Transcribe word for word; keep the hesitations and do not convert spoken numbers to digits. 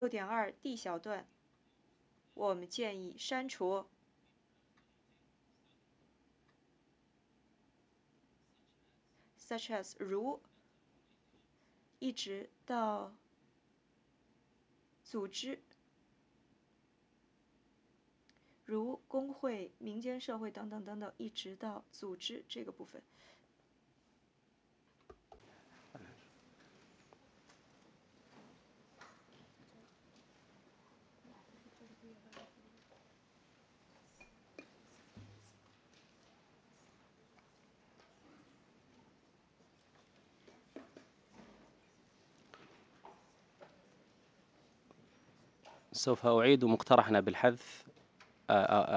六点二 D 小段，我们建议删除。such as 如，一直到组织，如工会、民间社会等等等等，一直到组织这个部分。 سوف أعيد مقترحنا بالحذف